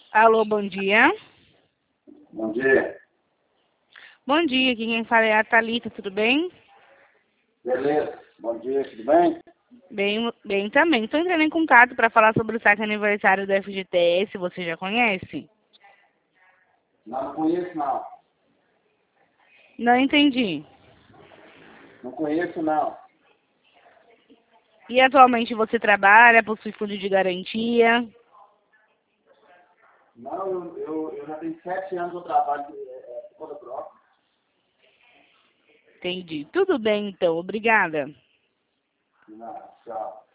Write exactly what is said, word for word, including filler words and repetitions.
Alô, bom dia. Bom dia. Bom dia, aqui quem fala é a Thalita, tudo bem? Beleza. Bom dia, tudo bem? Bem, bem também. Estou entrando em contato para falar sobre o saque aniversário do F G T S, você já conhece? Não, não conheço não. Não entendi. Não conheço não. E atualmente você trabalha, possui fundo de garantia? Não, eu, eu, eu já tenho sete anos que eu trabalho de é, por conta própria. Entendi. Tudo bem, então. Obrigada. Não, tchau.